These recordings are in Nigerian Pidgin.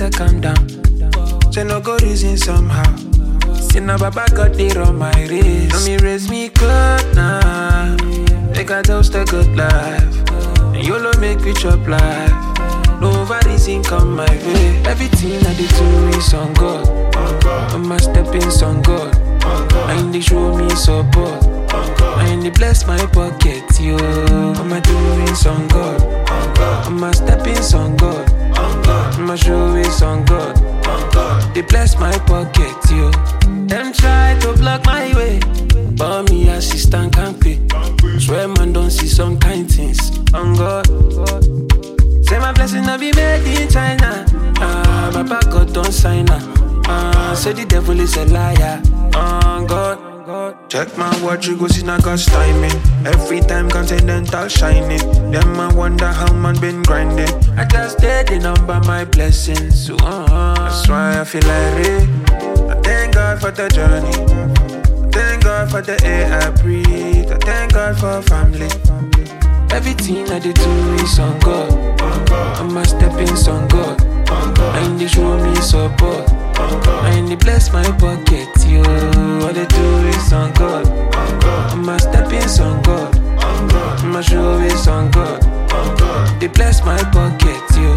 I calm down. Say no go reason somehow. See now Baba got it on my wrist. Now me raise me good now. Make I toast a good life. And YOLO make me chop life. No reason come my way. Everything I did do is on God. I'ma step in on God. And they show me support. And they bless my pocket, yo. I'ma do it on God. I'ma step in on God. I'ma show it on God. They bless my pocket, yo. Them try to block my way, but me assistant can't pay. Swear man don't see some kind things on God. Say my blessing not be made in China. Baba God don't sign her. Say the devil is a liar. On God. Check my watch, you go see na God's timing. Every time continental shining. Them I wonder how man been grinding. I just did the number my blessings. So, that's why I feel like it. I thank God for the journey. I thank God for the air I breathe. I thank God for family. Everything I did do is on God. I'ma step in on God. And they show me support. And they bless my pocket, yo. All they do is on God. I'ma step in on God. I'ma show it on God. They bless my pocket, yo.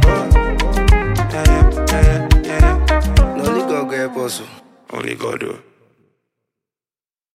Only God do.